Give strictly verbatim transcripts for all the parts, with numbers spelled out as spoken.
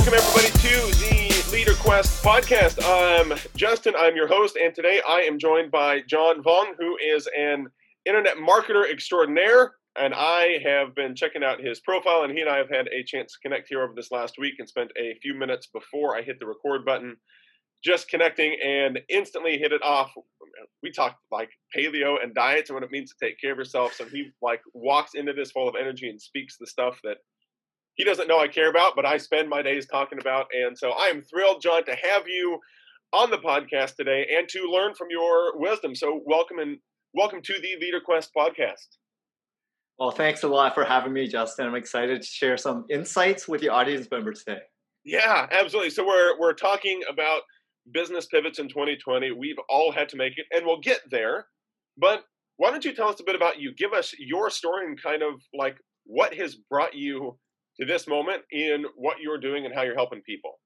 Welcome, everybody, to the Leader Quest podcast. I'm Justin. I'm your host, and today I am joined by John Vaughn, who is an internet marketer extraordinaire, and I have been checking out his profile, and he and I have had a chance to connect here over this last week and spent a few minutes before I hit the record button just connecting and instantly hit it off. We talked like paleo and diets and what it means to take care of yourself. So he like walks into this full of energy and speaks the stuff that he doesn't know I care about, but I spend my days talking about. And so I am thrilled, John, to have you on the podcast today and to learn from your wisdom. So welcome and welcome to the Leader Quest podcast. Well, thanks a lot for having me, Justin. I'm excited to share some insights with your audience members today. Yeah, absolutely. So we're we're talking about business pivots in twenty twenty. We've all had to make it, and we'll get there. But why don't you tell us a bit about you? Give us your story and kind of like what has brought you to this moment in what you're doing and how you're helping people.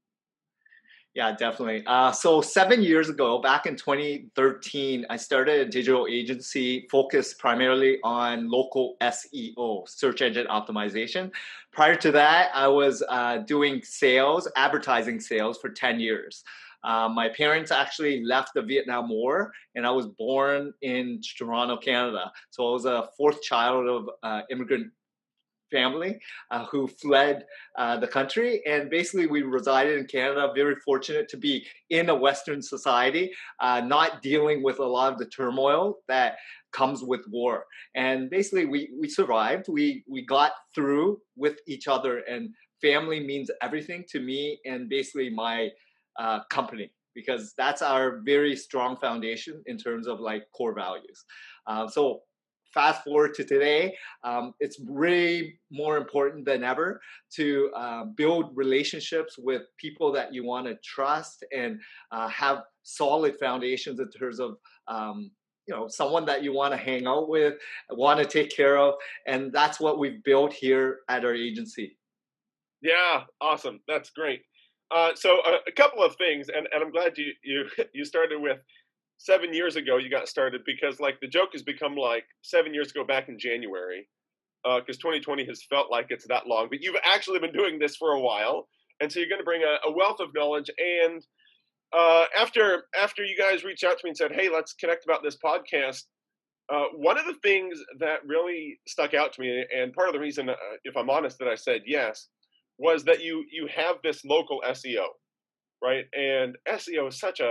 Yeah, definitely. Uh, so seven years ago, back in twenty thirteen, I started a digital agency focused primarily on local S E O, search engine optimization. Prior to that, I was uh, doing sales, advertising sales for ten years. Uh, my parents actually left the Vietnam War, and I was born in Toronto, Canada. So I was a fourth child of uh, immigrant family uh, who fled uh, the country, and basically we resided in Canada. Very fortunate to be in a Western society, uh, not dealing with a lot of the turmoil that comes with war. And basically we we survived. We we got through with each other, and family means everything to me and basically my uh, company, because that's our very strong foundation in terms of like core values. Uh, so fast forward to today, um, it's really more important than ever to uh, build relationships with people that you want to trust and uh, have solid foundations in terms of, um, you know, someone that you want to hang out with, want to take care of. And that's what we've built here at our agency. Yeah, awesome. That's great. Uh, so a, a couple of things, and, and I'm glad you, you you started with seven years ago you got started, because like the joke has become like seven years ago back in January, because uh, twenty twenty has felt like it's that long, but you've actually been doing this for a while. And so you're going to bring a, a wealth of knowledge. And uh, after after you guys reached out to me and said, hey, let's connect about this podcast, uh, one of the things that really stuck out to me, and part of the reason, uh, if I'm honest, that I said yes, was that you you have this local S E O, right? And S E O is such a,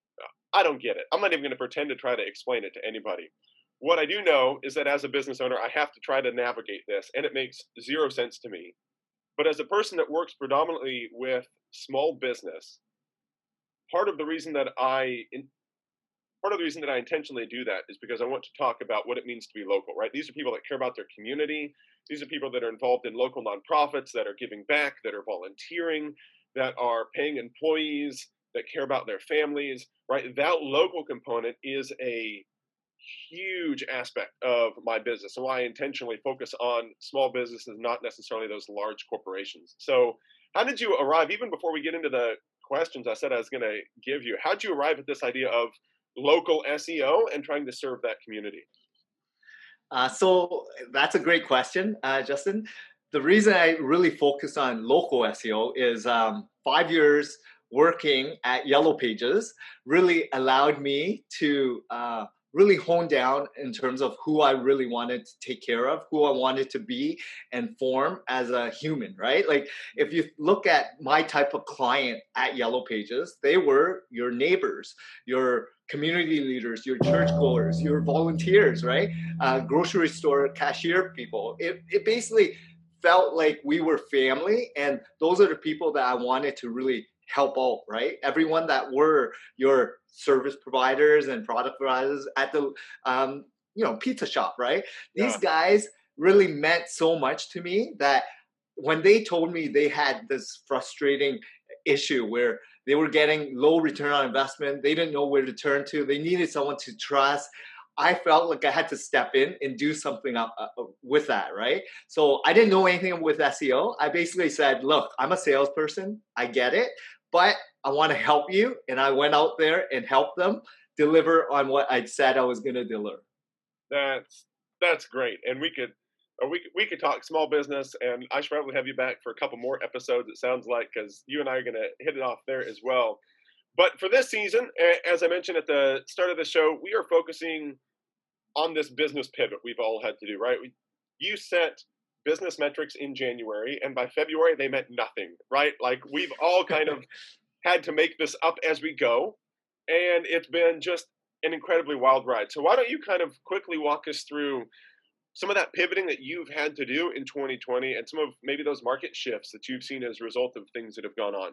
I don't get it. I'm not even going to pretend to try to explain it to anybody. What I do know is that as a business owner, I have to try to navigate this, and it makes zero sense to me. But as a person that works predominantly with small business, part of the reason that I part of the reason that I intentionally do that is because I want to talk about what it means to be local, right? These are people that care about their community. These are people that are involved in local nonprofits, that are giving back, that are volunteering, that are paying employees, that care about their families, right? That local component is a huge aspect of my business. So I intentionally focus on small businesses, not necessarily those large corporations. So how did you arrive, even before we get into the questions I said I was going to give you, how did you arrive at this idea of local S E O and trying to serve that community? Uh, so that's a great question, uh, Justin. The reason I really focus on local S E O is um, five years working at Yellow Pages really allowed me to uh, really hone down in terms of who I really wanted to take care of, who I wanted to be and form as a human, right? Like if you look at my type of client at Yellow Pages, they were your neighbors, your community leaders, your churchgoers, your volunteers, right? Uh, grocery store cashier people. It, it basically felt like we were family, and those are the people that I wanted to really help out, right? Everyone that were your service providers and product providers at the, um, you know, pizza shop, right? These Yeah. guys really meant so much to me that when they told me they had this frustrating issue where they were getting low return on investment, they didn't know where to turn to, they needed someone to trust, I felt like I had to step in and do something uh, with that, right? So I didn't know anything with S E O. I basically said, look, I'm a salesperson. I get it, but I want to help you. And I went out there and helped them deliver on what I'd said I was going to deliver. That's that's great. And we could Uh, we we could talk small business, and I should probably have you back for a couple more episodes. It sounds like because you and I are going to hit it off there as well. But for this season, as I mentioned at the start of the show, we are focusing on this business pivot we've all had to do. Right? We, you set business metrics in January, and by February they meant nothing. Right? Like we've all kind of had to make this up as we go, and it's been just an incredibly wild ride. So why don't you kind of quickly walk us through some of that pivoting that you've had to do in twenty twenty and some of maybe those market shifts that you've seen as a result of things that have gone on?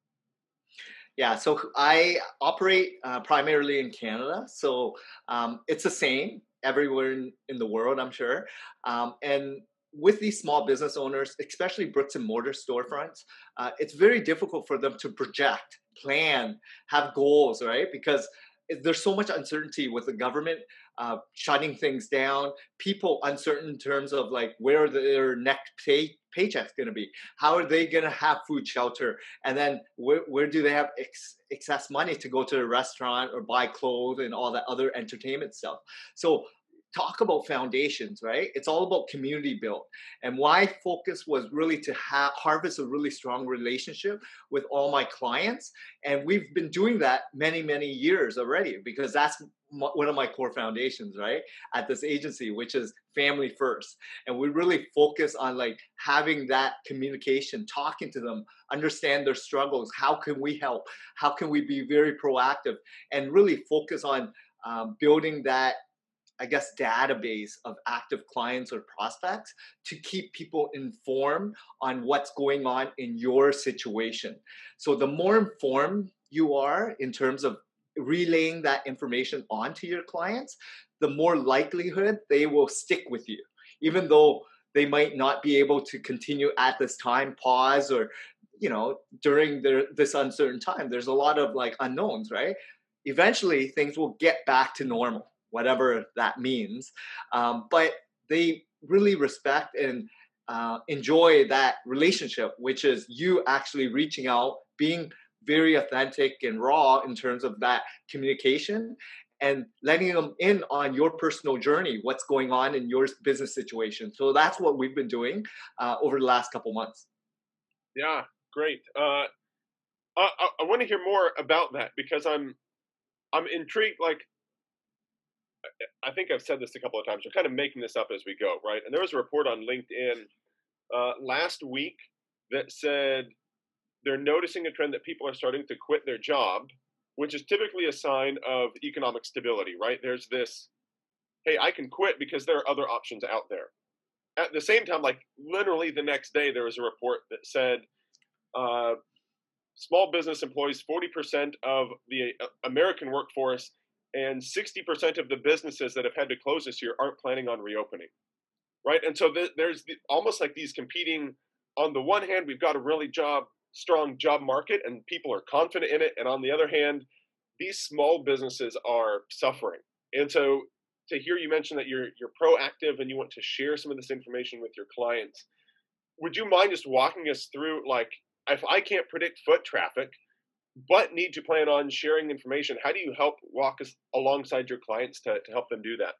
Yeah, so I operate uh, primarily in Canada. So um, it's the same everywhere in, in the world, I'm sure. Um, and with these small business owners, especially bricks and mortar storefronts, uh, it's very difficult for them to project, plan, have goals, right? Because there's so much uncertainty with the government uh, shutting things down, people uncertain in terms of like where their next pay paycheck's going to be, how are they going to have food, shelter, and then where, where do they have ex- excess money to go to a restaurant or buy clothes and all that other entertainment stuff. So talk about foundations, right? It's all about community build. And why focus was really to ha- harvest a really strong relationship with all my clients. And we've been doing that many, many years already, because that's m- one of my core foundations, right? At this agency, which is family first. And we really focus on like having that communication, talking to them, understand their struggles. How can we help? How can we be very proactive and really focus on um, building that, I guess, database of active clients or prospects to keep people informed on what's going on in your situation. So the more informed you are in terms of relaying that information onto your clients, the more likelihood they will stick with you, even though they might not be able to continue at this time, pause, or, you know, during their, this uncertain time. There's a lot of like unknowns, right? Eventually things will get back to normal, whatever that means. Um, but they really respect and uh, enjoy that relationship, which is you actually reaching out, being very authentic and raw in terms of that communication and letting them in on your personal journey, what's going on in your business situation. So that's what we've been doing uh, over the last couple months. Yeah, great. Uh, I, I, I want to hear more about that because I'm I'm intrigued. Like I think I've said this a couple of times. We're kind of making this up as we go, right? And there was a report on LinkedIn uh, last week that said they're noticing a trend that people are starting to quit their job, which is typically a sign of economic stability, right? There's this, hey, I can quit because there are other options out there. At the same time, like literally the next day, there was a report that said uh, small business employs forty percent of the uh, American workforce, and sixty percent of the businesses that have had to close this year aren't planning on reopening, right? And so th- there's the, almost like these competing. On the one hand, we've got a really job strong job market and people are confident in it, and on the other hand, these small businesses are suffering. And so to hear you mention that you're you're proactive and you want to share some of this information with your clients, would you mind just walking us through, like, if I can't predict foot traffic but need to plan on sharing information, how do you help walk us alongside your clients to, to help them do that?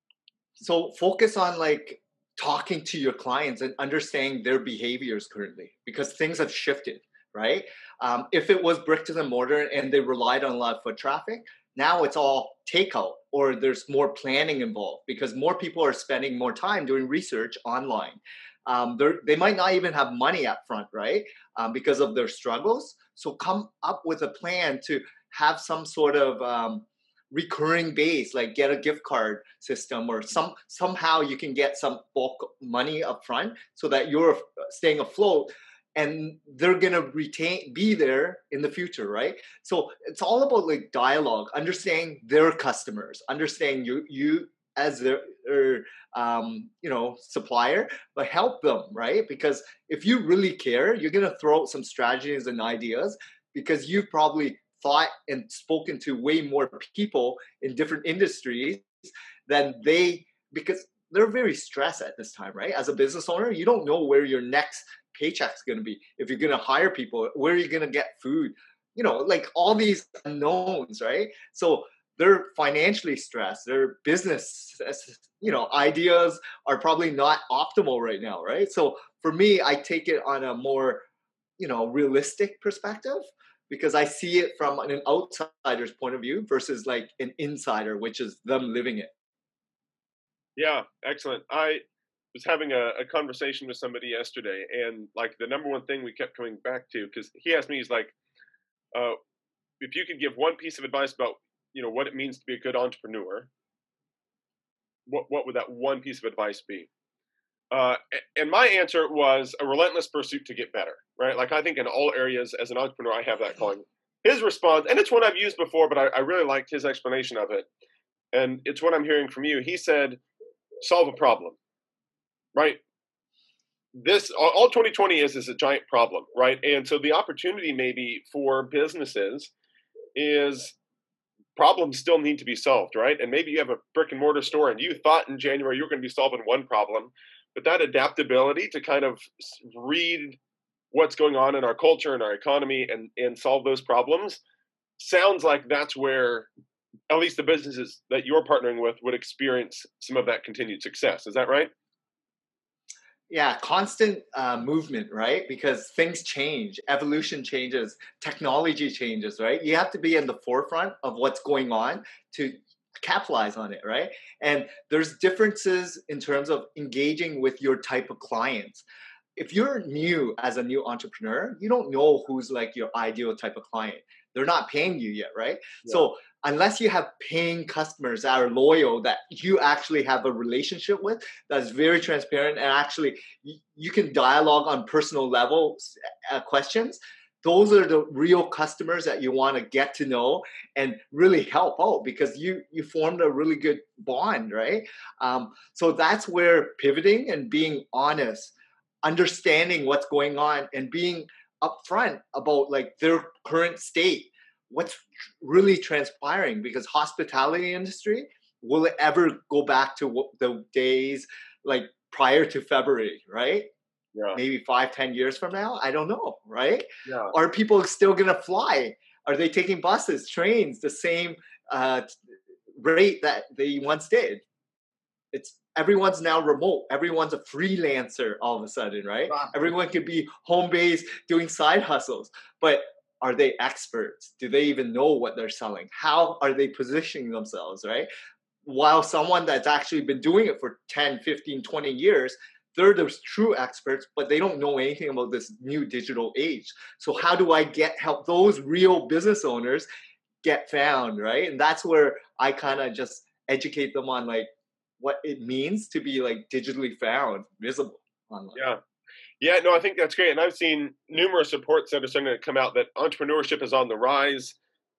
So focus on like talking to your clients and understanding their behaviors currently, because things have shifted, right? Um, if it was bricks and mortar and they relied on a lot of foot traffic, now it's all takeout, or there's more planning involved because more people are spending more time doing research online. Um, they might not even have money up front, right? Um, because of their struggles. So come up with a plan to have some sort of um, recurring base, like get a gift card system, or some somehow you can get some bulk money up front so that you're staying afloat and they're going to retain be there in the future, right? So it's all about like dialogue, understanding their customers, understanding you you as their, their um, you know, supplier, but help them, right? Because if you really care, you're going to throw out some strategies and ideas because you've probably thought and spoken to way more people in different industries than they, because they're very stressed at this time, right? As a business owner, you don't know where your next paycheck's going to be. If you're going to hire people, where are you going to get food? You know, like all these unknowns, right? So they're financially stressed. Their business, you know, ideas are probably not optimal right now, right? So for me, I take it on a more, you know, realistic perspective because I see it from an outsider's point of view versus like an insider, which is them living it. Yeah, excellent. I was having a, a conversation with somebody yesterday, and like the number one thing we kept coming back to, because he asked me, he's like, uh, if you could give one piece of advice about, you know, what it means to be a good entrepreneur, what what would that one piece of advice be? Uh, and my answer was a relentless pursuit to get better, right? Like I think in all areas as an entrepreneur, I have that calling. His response, and it's one I've used before, but I, I really liked his explanation of it. And it's what I'm hearing from you. He said, solve a problem, right? This, all twenty twenty is, is a giant problem, right? And so the opportunity maybe for businesses is problems still need to be solved, right? And maybe you have a brick and mortar store and you thought in January you were going to be solving one problem, but that adaptability to kind of read what's going on in our culture and our economy and, and solve those problems sounds like that's where at least the businesses that you're partnering with would experience some of that continued success. Is that right? Yeah, constant uh, movement, right? Because things change, evolution changes, technology changes, right? You have to be in the forefront of what's going on to capitalize on it, right? And there's differences in terms of engaging with your type of clients. If you're new as a new entrepreneur, you don't know who's like your ideal type of client. They're not paying you yet, right? Yeah. So unless you have paying customers that are loyal, that you actually have a relationship with, that's very transparent, and actually you can dialogue on personal level uh, questions, those are the real customers that you want to get to know and really help out because you you formed a really good bond, right? Um, so that's where pivoting and being honest, understanding what's going on and being upfront about like their current state, what's really transpiring, because hospitality industry, will it ever go back to the days like prior to February, right? Yeah. Maybe five, ten years from now, I don't know, right? Yeah. Are people still gonna fly? Are they taking buses, trains, the same uh, rate that they once did? It's everyone's now remote. Everyone's a freelancer all of a sudden, right? Wow. Everyone could be home based doing side hustles, but are they experts? Do they even know what they're selling? How are they positioning themselves, right? While someone that's actually been doing it for ten, fifteen, twenty years, they're the true experts, but they don't know anything about this new digital age. So how do I get help those real business owners get found, right? And that's where I kind of just educate them on like what it means to be like digitally found, visible online. Yeah. Yeah, no, I think that's great. And I've seen numerous reports that are starting to come out that entrepreneurship is on the rise.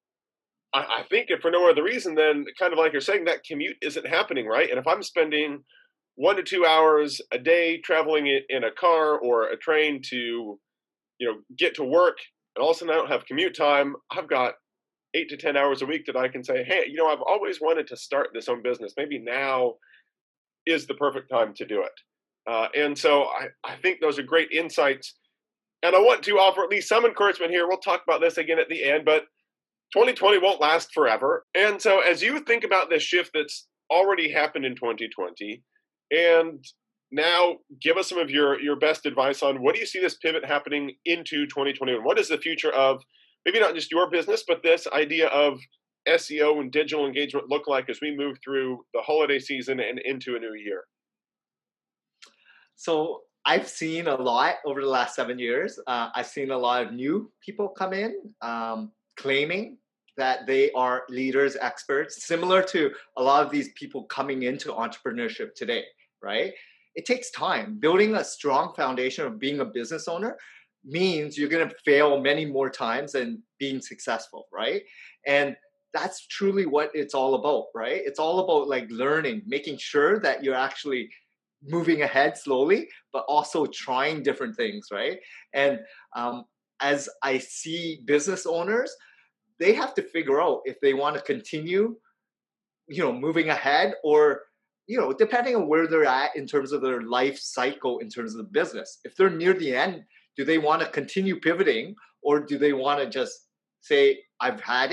I, I think if for no other reason than kind of like you're saying, that commute isn't happening, right? And if I'm spending one to two hours a day traveling in a car or a train to, you know, get to work, and all of a sudden I don't have commute time, I've got eight to ten hours a week that I can say, hey, you know, I've always wanted to start this own business. Maybe now is the perfect time to do it. Uh, and so I, I think those are great insights. And I want to offer at least some encouragement here. We'll talk about this again at the end, but twenty twenty won't last forever. And so as you think about this shift that's already happened in twenty twenty, and now give us some of your, your best advice on what do you see this pivot happening into twenty twenty-one? What is the future of maybe not just your business, but this idea of S E O and digital engagement look like as we move through the holiday season and into a new year? So I've seen a lot over the last seven years. Uh, I've seen a lot of new people come in um, claiming that they are leaders, experts, similar to a lot of these people coming into entrepreneurship today, right? It takes time. Building a strong foundation of being a business owner means you're going to fail many more times than being successful, right? And that's truly what it's all about, right? It's all about like learning, making sure that you're actually moving ahead slowly, but also trying different things, right? And um, as I see business owners, they have to figure out if they want to continue, you know, moving ahead, or, you know, depending on where they're at in terms of their life cycle, in terms of the business. If they're near the end, do they want to continue pivoting, or do they want to just say, I've had it,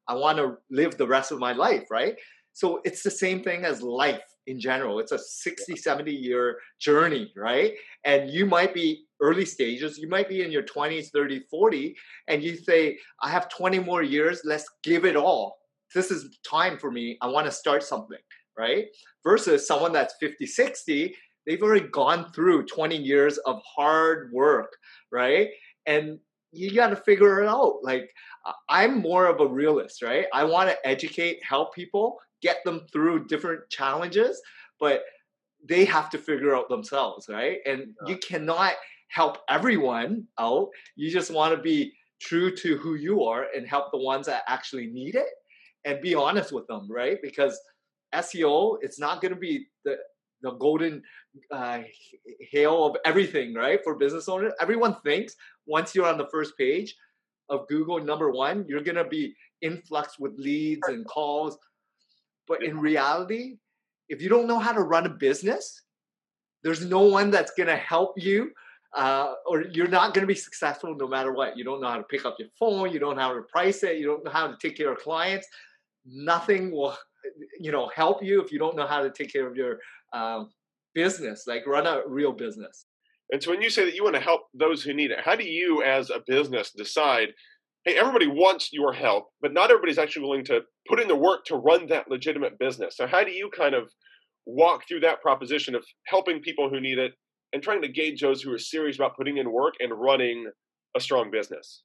I want to live the rest of my life, right? So it's the same thing as life in general. It's a sixty, seventy year journey, right? And you might be early stages, you might be in your twenties, thirty, forty, and you say, I have twenty more years, let's give it all. This is time for me. I want to start something, right? Versus someone that's fifty, sixty, they've already gone through twenty years of hard work, right? And you got to figure it out. Like, I'm more of a realist, right? I want to educate, help people, get them through different challenges, but they have to figure out themselves, right? And you cannot help everyone out. You just want to be true to who you are and help the ones that actually need it and be honest with them, right? Because S E O, it's not going to be the the golden uh, hail of everything, right? For business owners, everyone thinks once you're on the first page of Google, number one, you're going to be influx with leads and calls. But in reality, if you don't know how to run a business, there's no one that's going to help you, uh, or you're not going to be successful no matter what. You don't know how to pick up your phone. You don't know how to price it. You don't know how to take care of clients. Nothing will, you know, help you if you don't know how to take care of your um, business, like run a real business. And so when you say that you want to help those who need it, how do you as a business decide, hey, everybody wants your help, but not everybody's actually willing to put in the work to run that legitimate business. So how do you kind of walk through that proposition of helping people who need it and trying to gauge those who are serious about putting in work and running a strong business?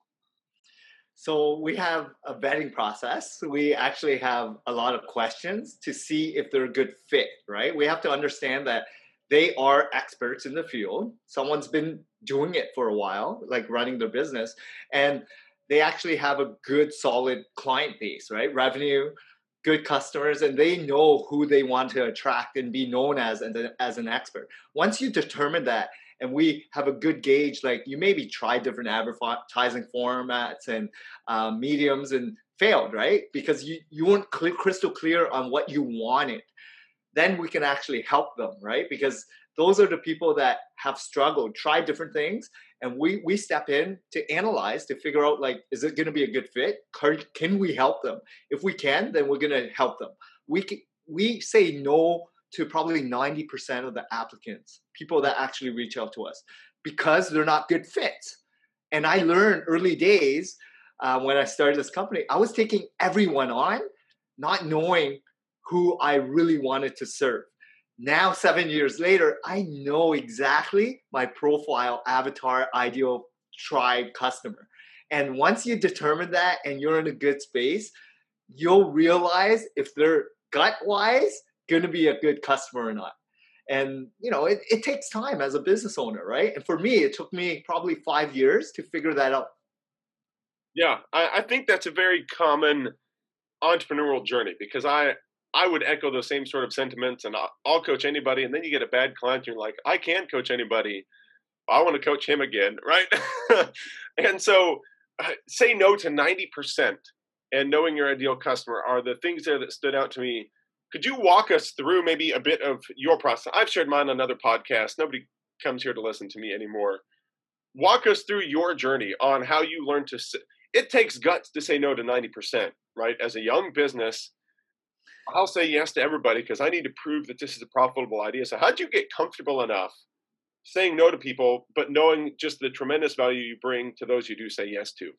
So we have a vetting process. We actually have a lot of questions to see if they're a good fit, right? We have to understand that they are experts in the field. Someone's been doing it for a while, like running their business, and they actually have a good, solid client base, right? Revenue, good customers, and they know who they want to attract and be known as, as an expert. Once you determine that, and we have a good gauge, like you maybe try different advertising formats and um, mediums and failed, right? Because you, you weren't clear, crystal clear on what you wanted. Then we can actually help them, right? Because those are the people that have struggled, tried different things, and we we step in to analyze, to figure out, like, is it going to be a good fit? Can we help them? If we can, then we're going to help them. We can, we say no to probably ninety percent of the applicants, people that actually reach out to us, because they're not good fits. And I learned early days uh, when I started this company, I was taking everyone on, not knowing who I really wanted to serve. Now, seven years later, I know exactly my profile, avatar, ideal tribe customer. And once you determine that and you're in a good space, you'll realize if they're gut-wise going to be a good customer or not. And, you know, it, it takes time as a business owner, right? And for me, it took me probably five years to figure that out. Yeah, I, I think that's a very common entrepreneurial journey, because I, I would echo those same sort of sentiments, and I'll, I'll coach anybody. And then you get a bad client, and you're like, I can't coach anybody. I want to coach him again, right? And so uh, say no to ninety percent and knowing your ideal customer are the things there that stood out to me. Could you walk us through maybe a bit of your process? I've shared mine on another podcast. Nobody comes here to listen to me anymore. Walk us through your journey on how you learned to say, it takes guts to say no to ninety percent, right? As a young business, I'll say yes to everybody because I need to prove that this is a profitable idea. So how'd you get comfortable enough saying no to people, but knowing just the tremendous value you bring to those you do say yes to?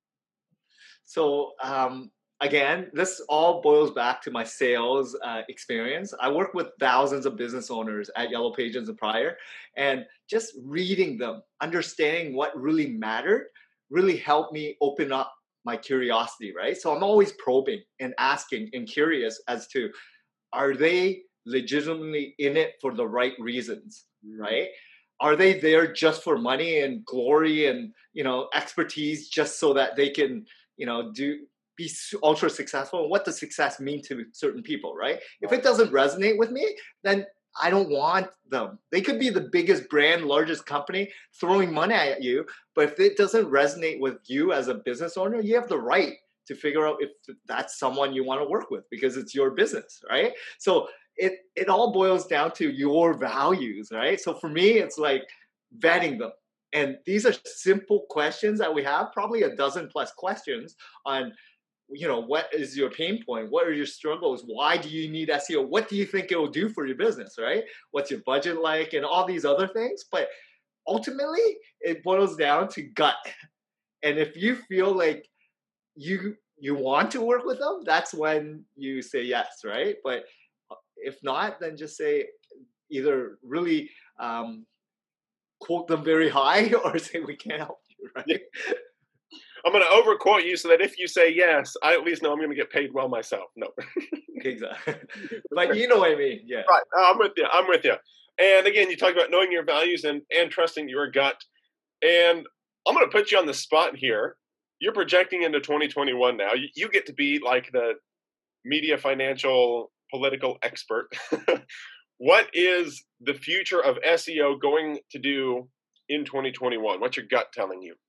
So, um, again, this all boils back to my sales uh, experience. I work with thousands of business owners at Yellow Pages and prior, and just reading them, understanding what really mattered, really helped me open up my curiosity, right? So I'm always probing and asking and curious as to, are they legitimately in it for the right reasons, right? Are they there just for money and glory and, you know, expertise just so that they can, you know, do be ultra successful? And what does success mean to certain people, right? If it doesn't resonate with me, then I don't want them. They could be the biggest brand, largest company throwing money at you, but if it doesn't resonate with you as a business owner, you have the right to figure out if that's someone you want to work with because it's your business, right? So it it all boils down to your values, right? So for me, it's like vetting them. And these are simple questions that we have, probably a dozen plus questions on you know, what is your pain point? What are your struggles? Why do you need S E O? What do you think it will do for your business, right? What's your budget like and all these other things? But ultimately, it boils down to gut. And if you feel like you you want to work with them, that's when you say yes, right? But if not, then just say either really um, quote them very high or say we can't help you, right? Yeah. I'm going to overquote you so that if you say yes, I at least know I'm going to get paid well myself. No. Exactly. But you know what I mean. Yeah. Right. I'm with you. I'm with you. And again, you talk about knowing your values and, and trusting your gut. And I'm going to put you on the spot here. You're projecting into twenty twenty-one now. You, you get to be like the media, financial, political expert. What is the future of S E O going to do in twenty twenty-one? What's your gut telling you?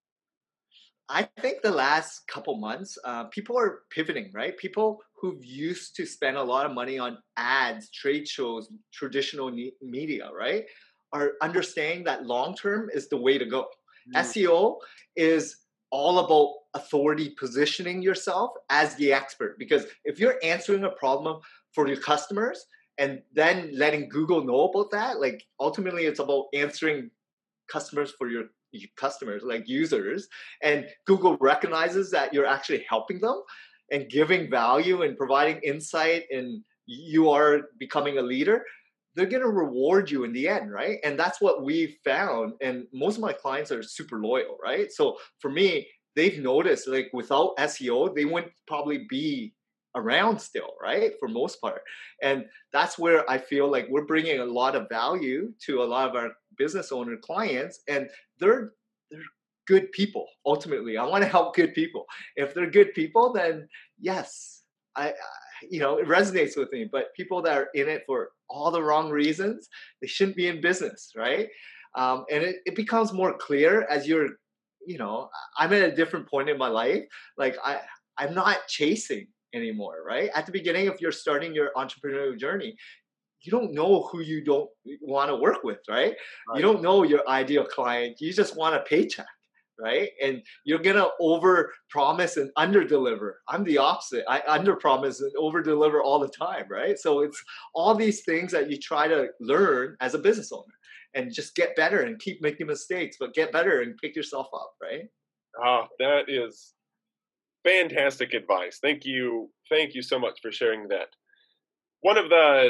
I think the last couple months, uh, people are pivoting, right? People who've used to spend a lot of money on ads, trade shows, traditional ne- media, right, are understanding that long term is the way to go. Mm. S E O is all about authority positioning yourself as the expert. Because if you're answering a problem for your customers and then letting Google know about that, like ultimately it's about answering customers for your customers, like users, and Google recognizes that you're actually helping them and giving value and providing insight and you are becoming a leader, they're going to reward you in the end, right? And that's what we found. And most of my clients are super loyal, right? So for me, they've noticed like without S E O, they wouldn't probably be around still, right? For most part. And that's where I feel like we're bringing a lot of value to a lot of our business owner clients, and they're they're good people. Ultimately, I want to help good people. If they're good people, then yes, I, I you know it resonates with me. But people that are in it for all the wrong reasons, they shouldn't be in business, right? Um, and it, it becomes more clear as you're, you know, I'm at a different point in my life. Like I, I'm not chasing anymore, right? At the beginning, if you're starting your entrepreneurial journey, you don't know who you don't want to work with, right? Right? You don't know your ideal client. You just want a paycheck, right? And you're going to over promise and under deliver. I'm the opposite. I under promise and over deliver all the time, right? So it's all these things that you try to learn as a business owner and just get better and keep making mistakes, but get better and pick yourself up, right? Oh, that is fantastic advice. Thank you. Thank you so much for sharing that. One of the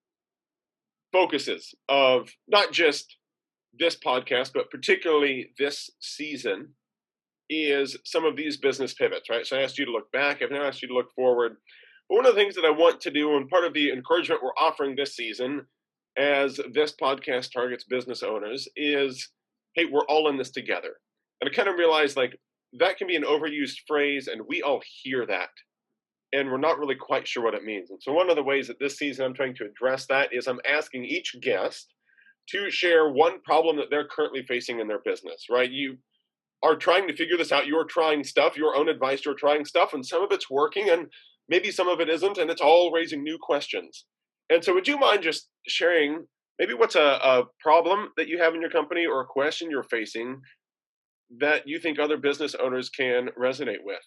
focuses of not just this podcast, but particularly this season is some of these business pivots, right? So I asked you to look back. I've now asked you to look forward. But one of the things that I want to do, and part of the encouragement we're offering this season as this podcast targets business owners is, hey, we're all in this together. And I kind of realized like that can be an overused phrase and we all hear that. And we're not really quite sure what it means. And so one of the ways that this season I'm trying to address that is I'm asking each guest to share one problem that they're currently facing in their business, right? You are trying to figure this out. You're trying stuff, your own advice, you're trying stuff, and some of it's working and maybe some of it isn't, and it's all raising new questions. And so would you mind just sharing maybe what's a, a problem that you have in your company or a question you're facing that you think other business owners can resonate with?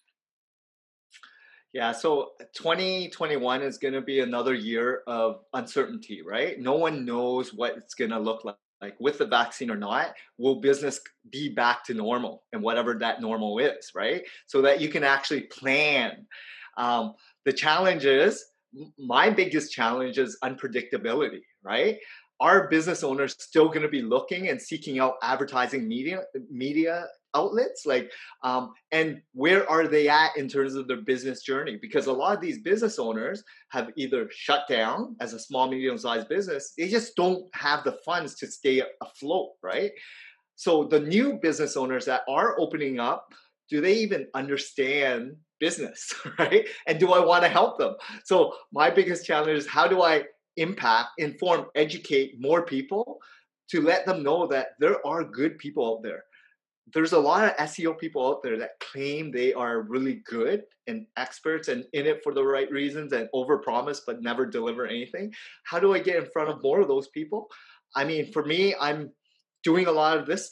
Yeah, so twenty twenty-one is going to be another year of uncertainty, right? No one knows what it's going to look like. Like with the vaccine or not, will business be back to normal and whatever that normal is, right? So that you can actually plan. Um, the challenge is, my biggest challenge is unpredictability, right? Are business owners still going to be looking and seeking out advertising media media outlets, like um, and where are they at in terms of their business journey? Because a lot of these business owners have either shut down as a small medium sized business, they just don't have the funds to stay afloat, right? So the new business owners that are opening up, do they even understand business, right? And do I want to help them? So my biggest challenge is, how do I impact, inform, educate more people to let them know that there are good people out there? There's a lot of S E O people out there that claim they are really good and experts and in it for the right reasons and overpromise but never deliver anything. How do I get in front of more of those people? I mean, for me, I'm doing a lot of this stuff.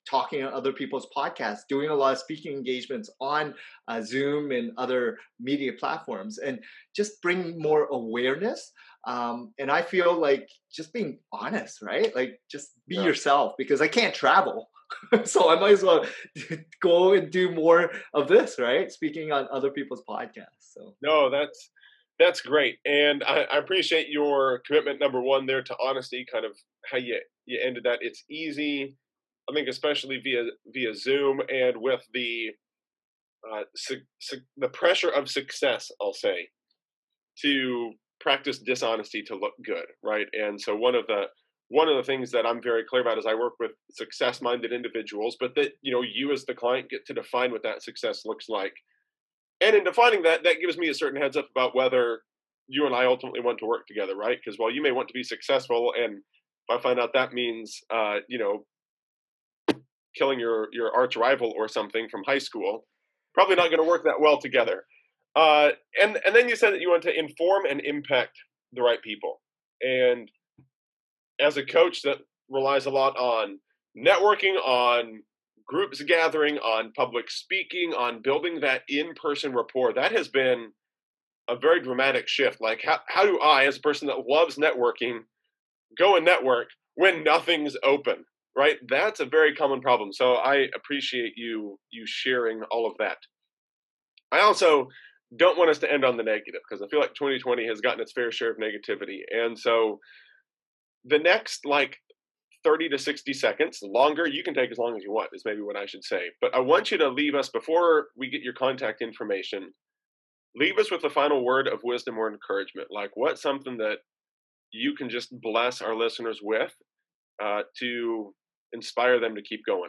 talking on other people's podcasts, doing a lot of speaking engagements on uh, Zoom and other media platforms, and just bring more awareness. Um, and I feel like just being honest, right? Like just be Yeah. yourself, because I can't travel. So I might as well go and do more of this, right? Speaking on other people's podcasts. So No, that's that's great, and I, I appreciate your commitment. Number one, there to honesty, kind of how you you ended that. It's easy, I think, especially via via Zoom and with the uh, su- su- the pressure of success. I'll say to practice dishonesty to look good, right? And so one of the one of the things that I'm very clear about is I work with success-minded individuals, but that you know you as the client get to define what that success looks like. And in defining that, that gives me a certain heads up about whether you and I ultimately want to work together, right? Because while you may want to be successful, and if I find out that means, uh, you know, killing your your arch rival or something from high school, probably not going to work that well together. Uh, and and then you said that you want to inform and impact the right people. And as a coach that relies a lot on networking, on groups gathering, on public speaking, on building that in-person rapport, that has been a very dramatic shift. Like how, how do I, as a person that loves networking, go and network when nothing's open, right? That's a very common problem. So I appreciate you you sharing all of that. I also don't want us to end on the negative, because I feel like twenty twenty has gotten its fair share of negativity. And so the next like thirty to sixty seconds, longer, you can take as long as you want, is maybe what I should say. But I want you to leave us, before we get your contact information, leave us with a final word of wisdom or encouragement. Like what's something that you can just bless our listeners with uh, to inspire them to keep going?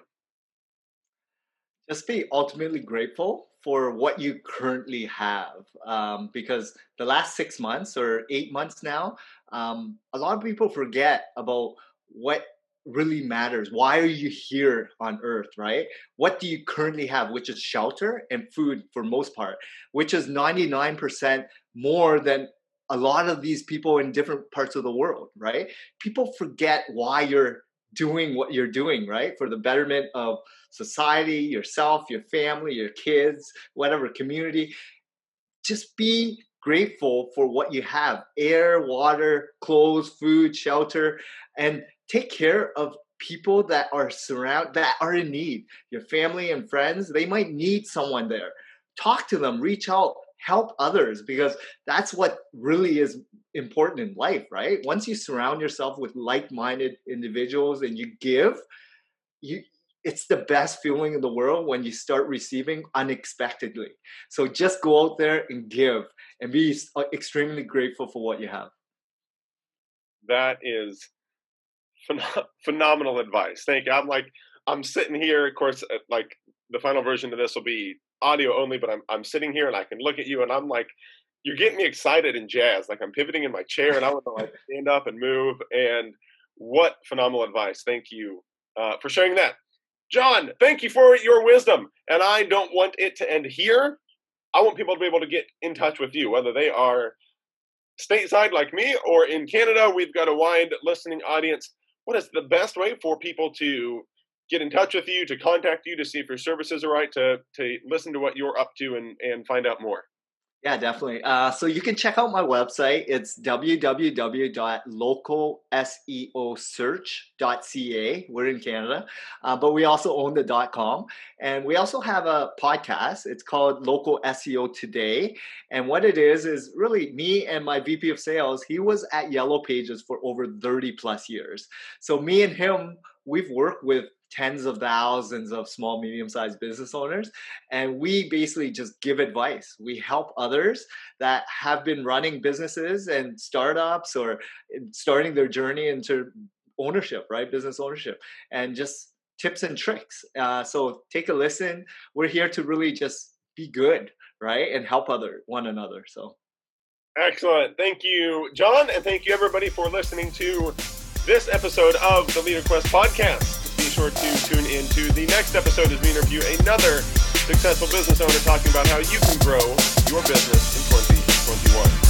Just be ultimately grateful for what you currently have, um, because the last six months or eight months now, um, a lot of people forget about what really matters. Why are you here on earth, right? What do you currently have, which is shelter and food for most part, which is ninety-nine percent more than a lot of these people in different parts of the world, right? People forget why you're doing what you're doing, right? For the betterment of society, yourself, your family, your kids, whatever community. Just be grateful for what you have: air, water, clothes, food, shelter, and take care of people that are surround that are in need. Your family and friends, they might need someone there. Talk to them, reach out, help others, because that's what really is important in life, right? Once you surround yourself with like-minded individuals and you give, you it's the best feeling in the world when you start receiving unexpectedly. So just go out there and give and be extremely grateful for what you have. That is phen- phenomenal advice. Thank you. I'm like, I'm sitting here, of course, like the final version of this will be audio only, but I'm I'm sitting here and I can look at you and I'm like, you're getting me excited and jazzed. Like I'm pivoting in my chair and I want to like stand up and move. And what phenomenal advice. Thank you uh, for sharing that. John, thank you for your wisdom. And I don't want it to end here. I want people to be able to get in touch with you, whether they are stateside like me or in Canada. We've got a wide listening audience. What is the best way for people to get in touch with you, to contact you, to see if your services are right, to to listen to what you're up to and, and find out more? Yeah, definitely. Uh, so you can check out my website. It's w w w dot local s e o search dot c a. We're in Canada, uh, but we also own the .com. And we also have a podcast. It's called Local S E O Today. And what it is, is really me and my V P of sales, he was at Yellow Pages for over thirty plus years. So me and him, we've worked with tens of thousands of small, medium-sized business owners. And we basically just give advice. We help others that have been running businesses and startups or starting their journey into ownership, right? Business ownership, and just tips and tricks. Uh, so take a listen. We're here to really just be good, right? And help other one another. So excellent. Thank you, John. And thank you everybody for listening to this episode of the Leader Quest podcast. Be sure to tune in to the next episode as we interview another successful business owner talking about how you can grow your business in twenty twenty-one.